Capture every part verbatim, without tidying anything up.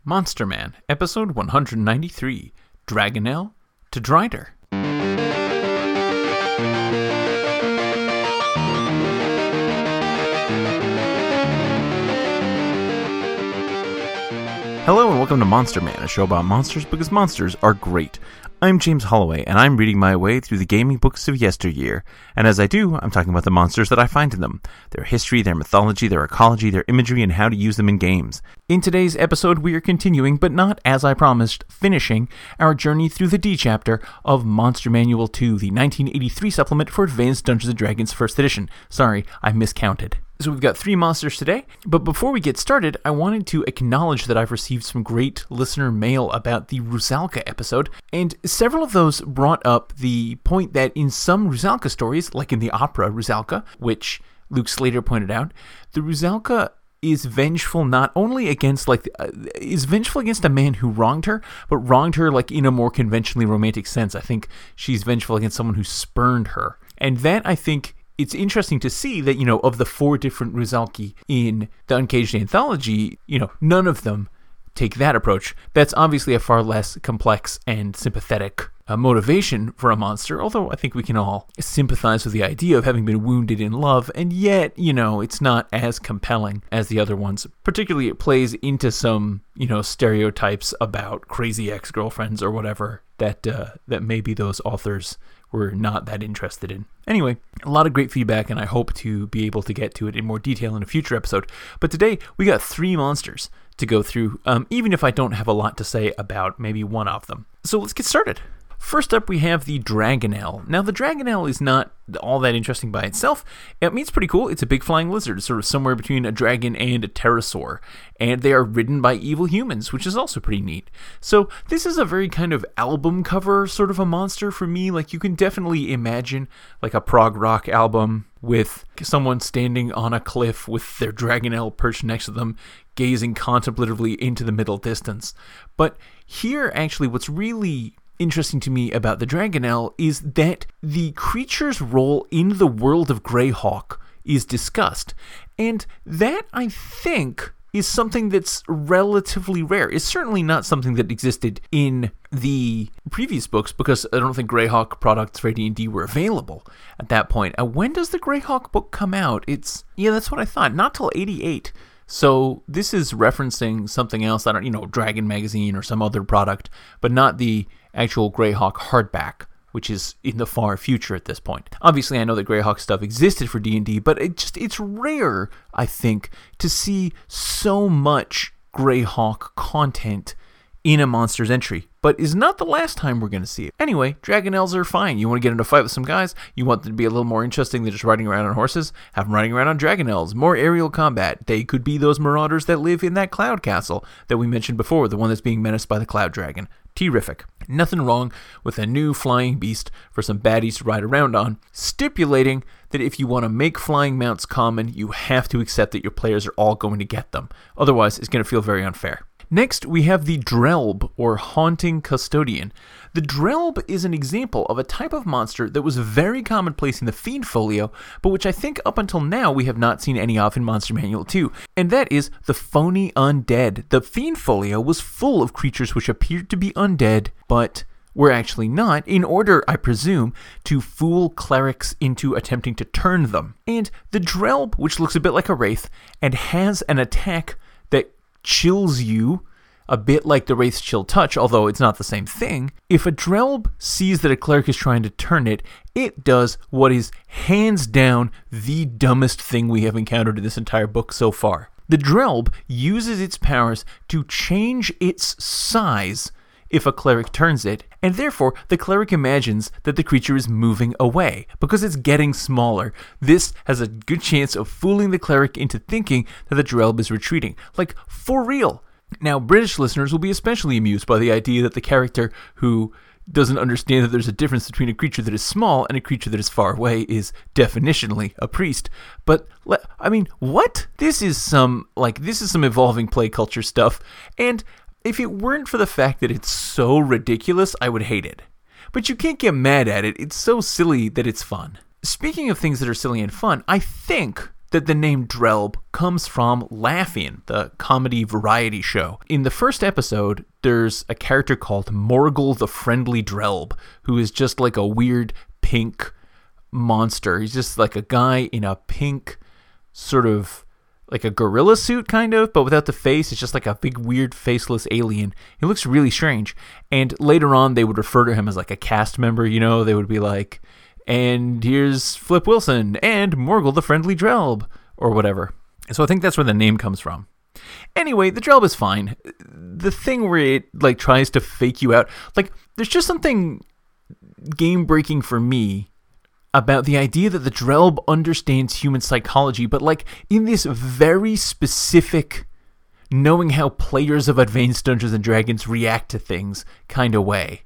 Monster Man, Episode one hundred ninety-three, Dragonelle to Drider. Hello and welcome to Monster Man, a show about monsters because monsters are great. I'm James Holloway, and I'm reading my way through the gaming books of yesteryear. And as I do, I'm talking about the monsters that I find in them, their history, their mythology, their ecology, their imagery, and how to use them in games. In today's episode, we are continuing, but not as I promised, finishing our journey through the D chapter of Monster Manual two, the nineteen eighty-three supplement for Advanced Dungeons and Dragons first Edition. Sorry, I miscounted. So we've got three monsters today, but before we get started, I wanted to acknowledge that I've received some great listener mail about the Rusalka episode, and several of those brought up the point that in some Rusalka stories, like in the opera Rusalka, which Luke Slater pointed out, the Rusalka is vengeful not only against, like, uh, is vengeful against a man who wronged her, but wronged her, like, in a more conventionally romantic sense. I think she's vengeful against someone who spurned her, and that, I think, it's interesting to see that, you know, of the four different Rusalki in the Uncaged Anthology, you know, none of them take that approach. That's obviously a far less complex and sympathetic uh, motivation for a monster, although I think we can all sympathize with the idea of having been wounded in love, and yet, you know, it's not as compelling as the other ones. Particularly, it plays into some, you know, stereotypes about crazy ex-girlfriends or whatever that uh, that maybe those authors were not that interested in. Anyway, a lot of great feedback, and I hope to be able to get to it in more detail in a future episode. But today, we got three monsters to go through, um, even if I don't have a lot to say about maybe one of them. So let's get started. First up, we have the Dragonelle. Now, the Dragonelle is not all that interesting by itself. I mean, it's pretty cool. It's a big flying lizard, sort of somewhere between a dragon and a pterosaur. And they are ridden by evil humans, which is also pretty neat. So this is a very kind of album cover sort of a monster for me. Like, you can definitely imagine like a prog rock album with someone standing on a cliff with their Dragonelle perched next to them, gazing contemplatively into the middle distance. But here, actually, what's really interesting to me about the Dragonelle is that the creature's role in the world of Greyhawk is discussed. And that, I think, is something that's relatively rare. It's certainly not something that existed in the previous books, because I don't think Greyhawk products for A D and D were available at that point. Uh, when does the Greyhawk book come out? It's, yeah, that's what I thought. Not till eighty-eight. So this is referencing something else, I don't, you know, Dragon Magazine or some other product, but not the actual Greyhawk hardback, which is in the far future at this point. Obviously, I know that Greyhawk stuff existed for D and D, but it just it's rare, I think, to see so much Greyhawk content in a monster's entry, but is not the last time we're going to see it. Anyway, Dragonelles are fine. You want to get into a fight with some guys, you want them to be a little more interesting than just riding around on horses, have them riding around on Dragonelles, more aerial combat. They could be those marauders that live in that cloud castle that we mentioned before, the one that's being menaced by the Cloud Dragon. Terrific. Nothing wrong with a new flying beast for some baddies to ride around on, stipulating that if you want to make flying mounts common, you have to accept that your players are all going to get them. Otherwise, it's going to feel very unfair. Next, we have the Drelb, or Haunting Custodian. The Drelb is an example of a type of monster that was very commonplace in the Fiend Folio, but which I think up until now we have not seen any of in Monster Manual two, and that is the Phony Undead. The Fiend Folio was full of creatures which appeared to be undead, but were actually not, in order, I presume, to fool clerics into attempting to turn them. And the Drelb, which looks a bit like a wraith, and has an attack that chills you, a bit like the Wraith's Chill Touch, although it's not the same thing. If a Drelb sees that a cleric is trying to turn it, it does what is hands down the dumbest thing we have encountered in this entire book so far. The Drelb uses its powers to change its size if a cleric turns it, and therefore the cleric imagines that the creature is moving away because it's getting smaller. This has a good chance of fooling the cleric into thinking that the Drelb is retreating. Like, for real. Now, British listeners will be especially amused by the idea that the character who doesn't understand that there's a difference between a creature that is small and a creature that is far away is definitionally a priest. But, I mean, what? This is some, like, this is some evolving play culture stuff, and if it weren't for the fact that it's so ridiculous, I would hate it. But you can't get mad at it. It's so silly that it's fun. Speaking of things that are silly and fun, I think that the name Drelb comes from Laugh-In, the comedy variety show. In the first episode, there's a character called Morgul the Friendly Drelb, who is just like a weird pink monster. He's just like a guy in a pink sort of like a gorilla suit kind of, but without the face. It's just like a big weird faceless alien. He looks really strange. And later on they would refer to him as like a cast member, you know, they would be like, and here's Flip Wilson and Morgul the Friendly Drelb or whatever. So I think that's where the name comes from. Anyway, the Drelb is fine. The thing where it like tries to fake you out, like there's just something game breaking for me about the idea that the Drelb understands human psychology, but like in this very specific, knowing how players of Advanced Dungeons and Dragons react to things kind of way.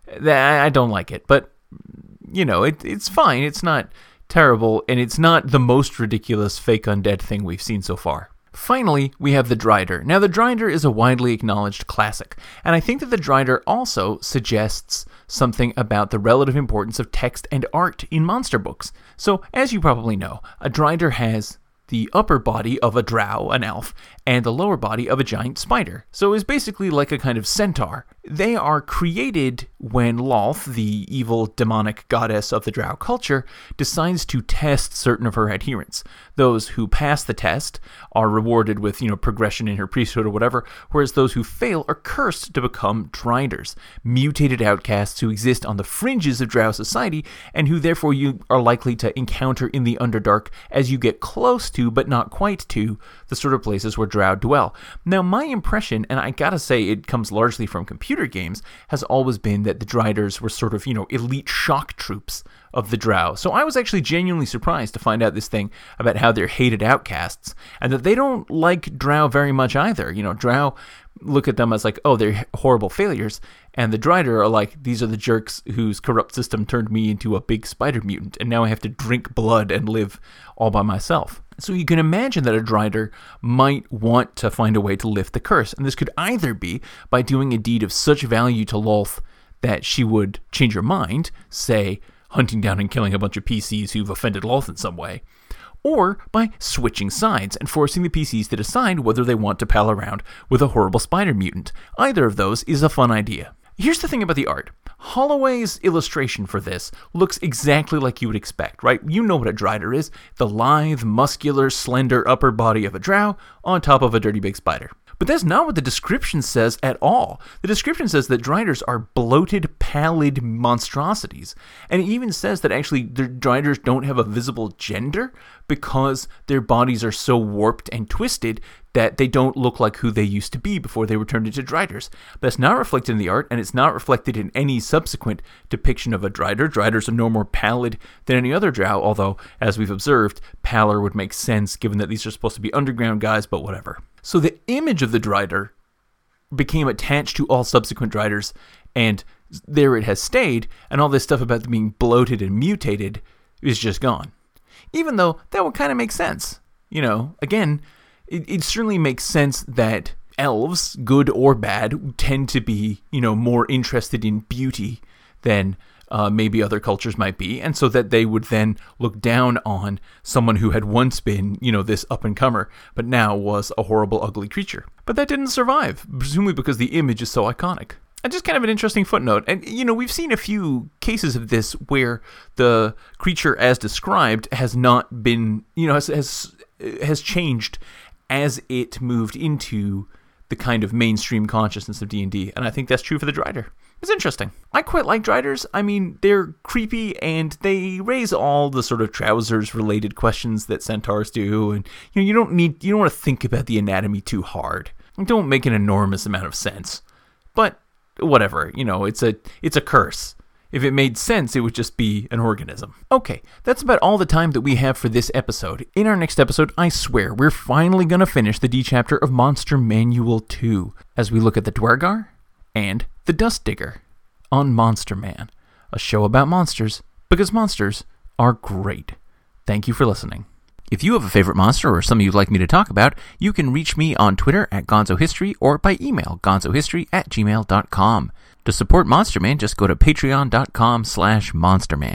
I don't like it, but you know, it, it's fine. It's not terrible, and it's not the most ridiculous fake undead thing we've seen so far. Finally, we have the Drider. Now, the Drider is a widely acknowledged classic, and I think that the Drider also suggests something about the relative importance of text and art in monster books. So, as you probably know, a Drider has the upper body of a drow, an elf, and the lower body of a giant spider. So it's basically like a kind of centaur. They are created when Lolth, the evil demonic goddess of the drow culture, decides to test certain of her adherents. Those who pass the test are rewarded with, you know, progression in her priesthood or whatever, whereas those who fail are cursed to become Driders, mutated outcasts who exist on the fringes of drow society and who therefore you are likely to encounter in the Underdark as you get close to, but not quite to, the sort of places where drow dwell. Now, my impression, and I gotta say it comes largely from computer games, has always been that the Driders were sort of, you know, elite shock troops of the drow. So I was actually genuinely surprised to find out this thing about how they're hated outcasts, and that they don't like drow very much either. You know, drow look at them as like, oh, they're horrible failures, and the Drider are like, these are the jerks whose corrupt system turned me into a big spider mutant, and now I have to drink blood and live all by myself. So you can imagine that a Drider might want to find a way to lift the curse, and this could either be by doing a deed of such value to Lolth that she would change her mind, say, hunting down and killing a bunch of P Cs who've offended Lolth in some way, or by switching sides and forcing the P Cs to decide whether they want to pal around with a horrible spider mutant. Either of those is a fun idea. Here's the thing about the art. Holloway's illustration for this looks exactly like you would expect, right? You know what a Drider is. The lithe, muscular, slender upper body of a drow on top of a dirty big spider. But that's not what the description says at all. The description says that Driders are bloated, pallid monstrosities. And it even says that actually the Driders don't have a visible gender because their bodies are so warped and twisted that they don't look like who they used to be before they were turned into Driders. That's not reflected in the art, and it's not reflected in any subsequent depiction of a Drider. Driders are no more pallid than any other drow, although, as we've observed, pallor would make sense given that these are supposed to be underground guys, but whatever. So the image of the Drider became attached to all subsequent Driders, and there it has stayed, and all this stuff about them being bloated and mutated is just gone. Even though that would kind of make sense. You know, again, it, it certainly makes sense that elves, good or bad, tend to be, you know, more interested in beauty than uh, maybe other cultures might be, and so that they would then look down on someone who had once been, you know, this up-and-comer, but now was a horrible, ugly creature. But that didn't survive, presumably because the image is so iconic. And just kind of an interesting footnote. And, you know, we've seen a few cases of this where the creature as described has not been, you know, has has, has changed as it moved into the kind of mainstream consciousness of D and D. And I think that's true for the Drider. It's interesting. I quite like Driders. I mean, they're creepy and they raise all the sort of trousers-related questions that centaurs do. And, you know, you don't need, you don't want to think about the anatomy too hard. Don't make an enormous amount of sense. But whatever, you know, it's a it's a curse. If it made sense, it would just be an organism. Okay, that's about all the time that we have for this episode. In our next episode, I swear, we're finally going to finish the D chapter of Monster Manual two as we look at the Dwergar and the Dust Digger on Monster Man, a show about monsters because monsters are great. Thank you for listening. If you have a favorite monster or something you'd like me to talk about, you can reach me on Twitter at GonzoHistory or by email, gonzohistory at gmail dot com. To support Monster Man, just go to patreon dot com slash monsterman.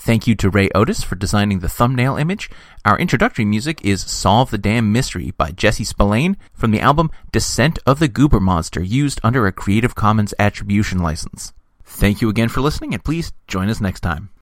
Thank you to Ray Otis for designing the thumbnail image. Our introductory music is Solve the Damn Mystery by Jesse Spillane from the album Descent of the Goober Monster, used under a Creative Commons Attribution license. Thank you again for listening, and please join us next time.